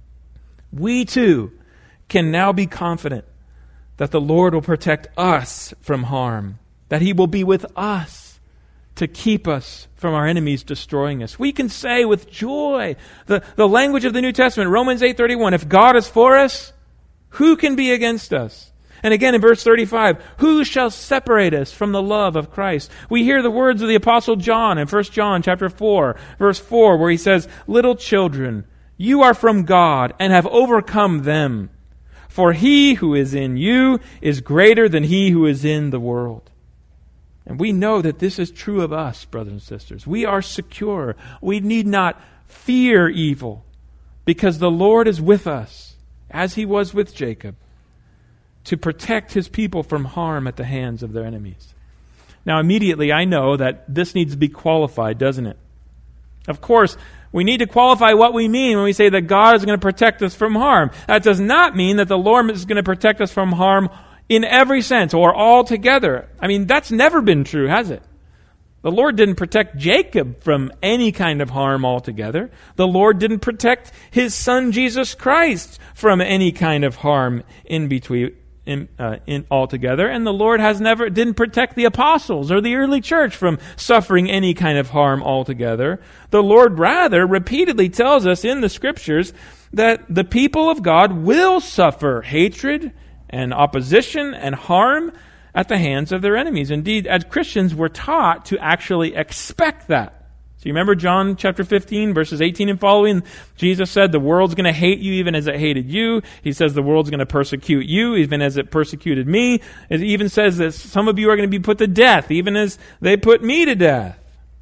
we too can now be confident that the Lord will protect us from harm, that he will be with us to keep us from our enemies destroying us. We can say with joy, the language of the New Testament, Romans 8:31, if God is for us, who can be against us? And again in verse 35, who shall separate us from the love of Christ? We hear the words of the Apostle John in 1 John chapter 4, verse 4, where he says, little children, you are from God and have overcome them. For he who is in you is greater than he who is in the world. And we know that this is true of us, brothers and sisters. We are secure. We need not fear evil because the Lord is with us, as he was with Jacob, to protect his people from harm at the hands of their enemies. Now, immediately, I know that this needs to be qualified, doesn't it? Of course, we need to qualify what we mean when we say that God is going to protect us from harm. That does not mean that the Lord is going to protect us from harm in every sense or altogether. I mean, that's never been true, has it? The Lord didn't protect Jacob from any kind of harm altogether. The Lord didn't protect his son Jesus Christ from any kind of harm in between. Altogether, and the Lord didn't protect the apostles or the early church from suffering any kind of harm altogether. The Lord rather repeatedly tells us in the Scriptures that the people of God will suffer hatred and opposition and harm at the hands of their enemies. Indeed, as Christians, we're taught to actually expect that. So you remember John chapter 15, verses 18 and following? Jesus said, the world's going to hate you even as it hated you. He says the world's going to persecute you even as it persecuted me. It even says that some of you are going to be put to death even as they put me to death.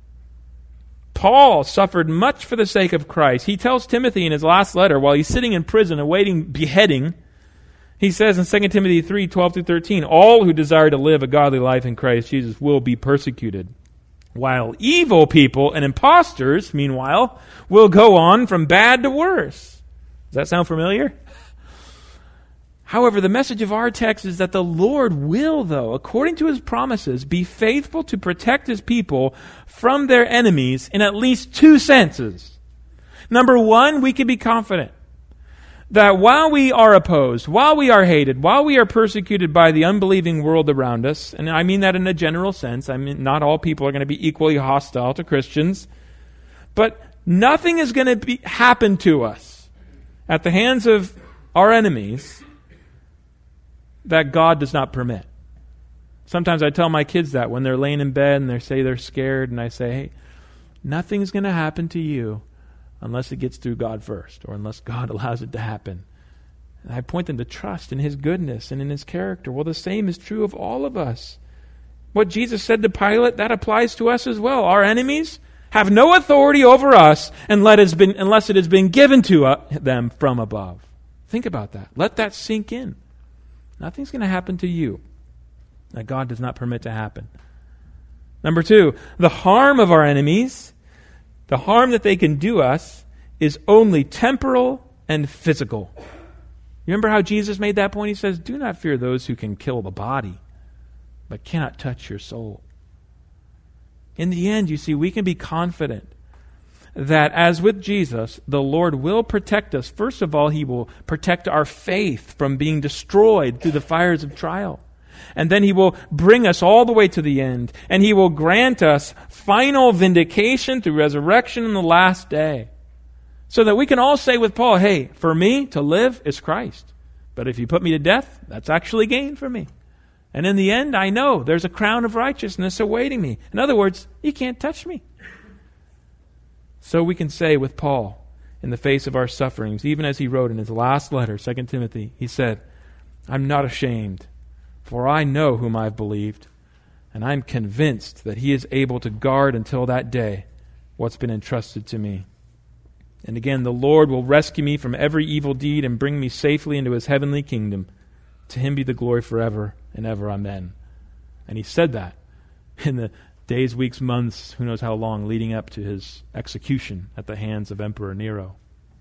Paul suffered much for the sake of Christ. He tells Timothy in his last letter, while he's sitting in prison awaiting beheading, he says in 2 Timothy 3, 12 through 13, all who desire to live a godly life in Christ Jesus will be persecuted. While evil people and impostors, meanwhile, will go on from bad to worse. Does that sound familiar? However, the message of our text is that the Lord will, though, according to his promises, be faithful to protect his people from their enemies in at least two senses. Number one, we can be confident that while we are opposed, while we are hated, while we are persecuted by the unbelieving world around us, and I mean that in a general sense, I mean not all people are going to be equally hostile to Christians, but nothing is going to happen to us at the hands of our enemies that God does not permit. Sometimes I tell my kids that when they're laying in bed and they say they're scared, and I say, hey, nothing's going to happen to you unless it gets through God first, or unless God allows it to happen. And I point them to trust in his goodness and in his character. Well, the same is true of all of us. What Jesus said to Pilate, that applies to us as well. Our enemies have no authority over us unless it has been given to them from above. Think about that. Let that sink in. Nothing's going to happen to you that God does not permit to happen. Number two, the harm of our enemies, the harm that they can do us, is only temporal and physical. You remember how Jesus made that point? He says, do not fear those who can kill the body, but cannot touch your soul. In the end, you see, we can be confident that as with Jesus, the Lord will protect us. First of all, he will protect our faith from being destroyed through the fires of trial. And then he will bring us all the way to the end. And he will grant us final vindication through resurrection in the last day. So that we can all say with Paul, hey, for me to live is Christ. But if you put me to death, that's actually gain for me. And in the end, I know there's a crown of righteousness awaiting me. In other words, you can't touch me. So we can say with Paul, in the face of our sufferings, even as he wrote in his last letter, 2 Timothy, he said, I'm not ashamed, for I know whom I've believed, and I'm convinced that he is able to guard until that day what's been entrusted to me. And again, the Lord will rescue me from every evil deed and bring me safely into his heavenly kingdom. To him be the glory forever and ever. Amen. And he said that in the days, weeks, months, who knows how long, leading up to his execution at the hands of Emperor Nero.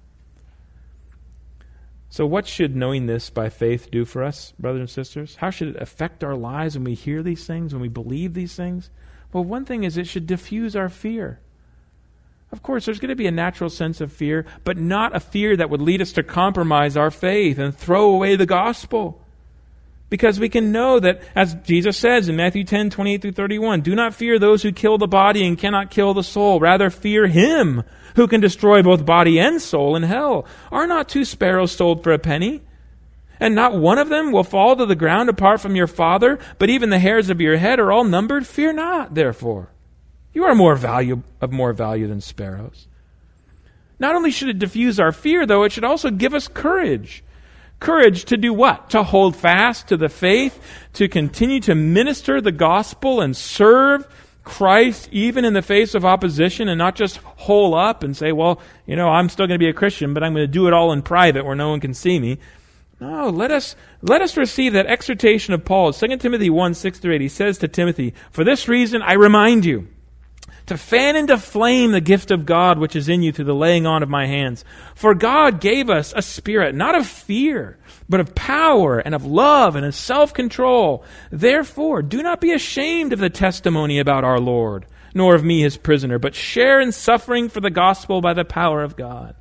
So what should knowing this by faith do for us, brothers and sisters? How should it affect our lives when we hear these things, when we believe these things? Well, one thing is it should diffuse our fear. Of course, there's going to be a natural sense of fear, but not a fear that would lead us to compromise our faith and throw away the gospel. Because we can know that, as Jesus says in Matthew 10, 28 through 31, do not fear those who kill the body and cannot kill the soul. Rather, fear him who can destroy both body and soul in hell. Are not 2 sparrows sold for a penny? And not one of them will fall to the ground apart from your Father, but even the hairs of your head are all numbered. Fear not, therefore. You are of more value than sparrows. Not only should it diffuse our fear, though, it should also give us courage. Courage to do what? To hold fast to the faith, to continue to minister the gospel and serve Christ even in the face of opposition, and not just hole up and say, well, I'm still going to be a Christian, but I'm going to do it all in private where no one can see me. No, let us receive that exhortation of Paul. 2 Timothy 1, 6 through 8, he says to Timothy, for this reason I remind you, to fan into flame the gift of God which is in you through the laying on of my hands. For God gave us a spirit, not of fear, but of power and of love and of self-control. Therefore, do not be ashamed of the testimony about our Lord, nor of me his prisoner, but share in suffering for the gospel by the power of God.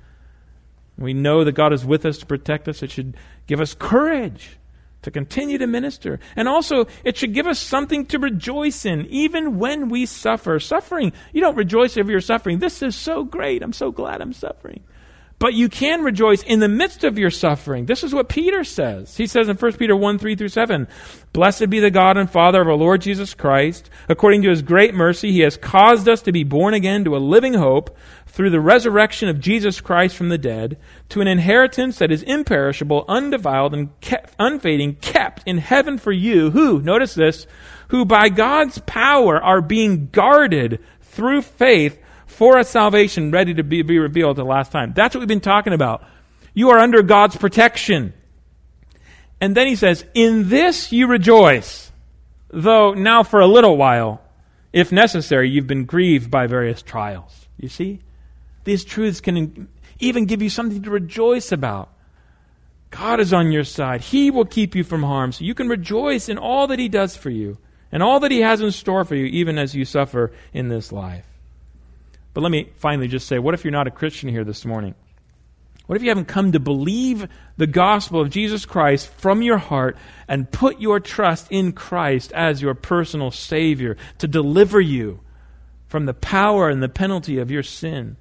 We know that God is with us to protect us. It should give us courage to continue to minister. And also, it should give us something to rejoice in, even when we suffer. Suffering, you don't rejoice over your suffering. This is so great. I'm so glad I'm suffering. But you can rejoice in the midst of your suffering. This is what Peter says. He says in 1 Peter 1, 3 through 7, Blessed be the God and Father of our Lord Jesus Christ. According to his great mercy, he has caused us to be born again to a living hope through the resurrection of Jesus Christ from the dead, to an inheritance that is imperishable, undefiled, and unfading, kept in heaven for you, who, notice this, who by God's power are being guarded through faith for a salvation ready to be revealed at the last time. That's what we've been talking about. You are under God's protection. And then he says, in this you rejoice, though now for a little while, if necessary, you've been grieved by various trials. You see? These truths can even give you something to rejoice about. God is on your side. He will keep you from harm. So you can rejoice in all that he does for you and all that he has in store for you, even as you suffer in this life. But let me finally just say, what if you're not a Christian here this morning? What if you haven't come to believe the gospel of Jesus Christ from your heart and put your trust in Christ as your personal Savior to deliver you from the power and the penalty of your sin?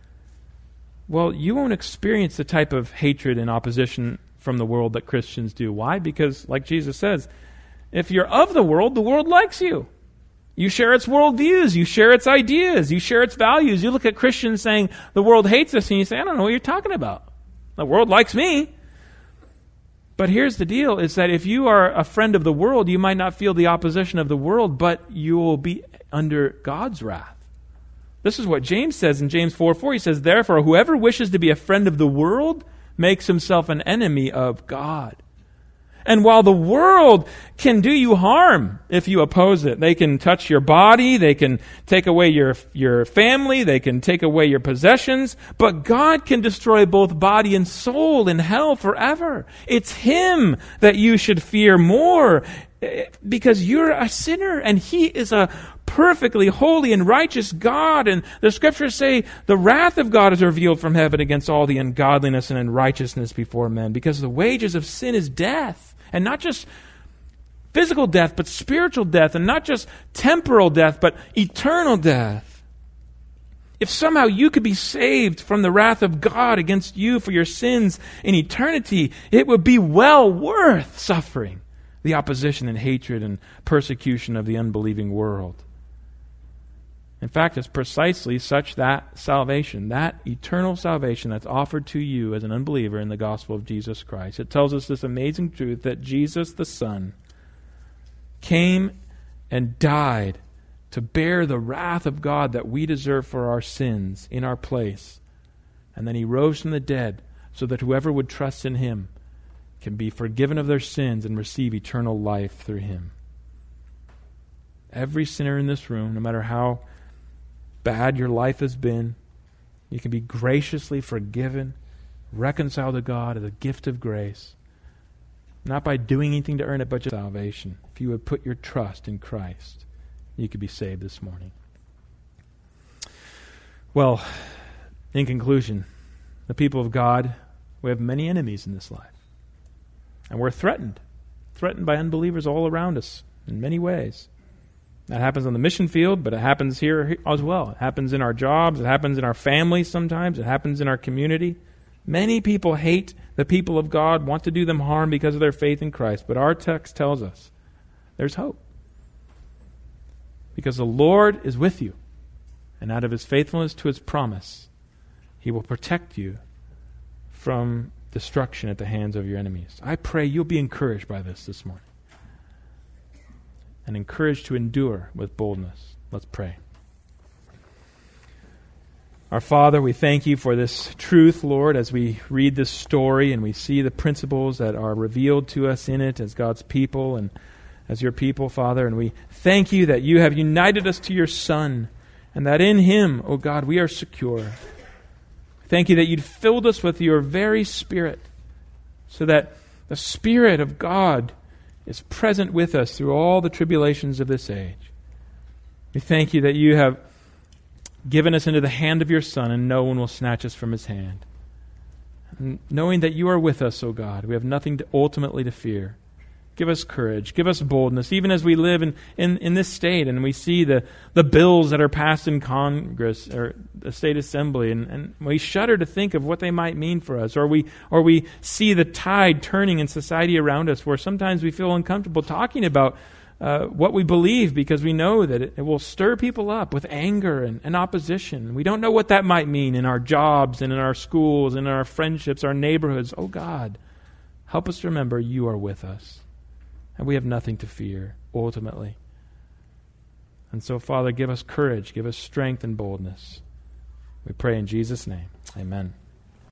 Well, you won't experience the type of hatred and opposition from the world that Christians do. Why? Because, like Jesus says, if you're of the world likes you. You share its worldviews. You share its ideas. You share its values. You look at Christians saying, the world hates us, and you say, I don't know what you're talking about. The world likes me. But here's the deal, is that if you are a friend of the world, you might not feel the opposition of the world, but you will be under God's wrath. This is what James says in James 4:4. He says, therefore, whoever wishes to be a friend of the world makes himself an enemy of God. And while the world can do you harm if you oppose it, they can touch your body, they can take away your family, they can take away your possessions, but God can destroy both body and soul in hell forever. It's him that you should fear more, because you're a sinner and he is a perfectly holy and righteous God. And the scriptures say the wrath of God is revealed from heaven against all the ungodliness and unrighteousness before men, because the wages of sin is death. And not just physical death, but spiritual death. And not just temporal death, but eternal death. If somehow you could be saved from the wrath of God against you for your sins in eternity, it would be well worth suffering the opposition and hatred and persecution of the unbelieving world. In fact, it's precisely such that salvation, that eternal salvation that's offered to you as an unbeliever in the gospel of Jesus Christ. It tells us this amazing truth that Jesus the Son came and died to bear the wrath of God that we deserve for our sins in our place. And then He rose from the dead so that whoever would trust in Him can be forgiven of their sins and receive eternal life through Him. Every sinner in this room, no matter how bad your life has been, you can be graciously forgiven, reconciled to God as a gift of grace, not by doing anything to earn it, but just salvation. If you would put your trust in Christ, you could be saved this morning. Well, in conclusion, the people of God, we have many enemies in this life. And we're threatened by unbelievers all around us in many ways. That happens on the mission field, but it happens here as well. It happens in our jobs. It happens in our families sometimes. It happens in our community. Many people hate the people of God, want to do them harm because of their faith in Christ. But our text tells us there's hope. Because the Lord is with you, and out of His faithfulness to His promise, He will protect you from destruction at the hands of your enemies. I pray you'll be encouraged by this morning, and encouraged to endure with boldness. Let's pray. Our Father, we thank You for this truth, Lord, as we read this story and we see the principles that are revealed to us in it as God's people and as Your people, Father. And we thank You that You have united us to Your Son, and that in Him, O God, we are secure. Thank You that You'd filled us with Your very Spirit, so that the Spirit of God is present with us through all the tribulations of this age. We thank You that You have given us into the hand of Your Son, and no one will snatch us from His hand. And knowing that You are with us, O God, we have nothing ultimately to fear. Give us courage, give us boldness, even as we live in this state and we see the bills that are passed in Congress or the state assembly, and we shudder to think of what they might mean for us, or we see the tide turning in society around us, where sometimes we feel uncomfortable talking about what we believe, because we know that it will stir people up with anger and opposition. We don't know what that might mean in our jobs and in our schools and in our friendships, our neighborhoods. Oh God, help us to remember You are with us. And we have nothing to fear, ultimately. And so, Father, give us courage, give us strength and boldness. We pray in Jesus' name. Amen.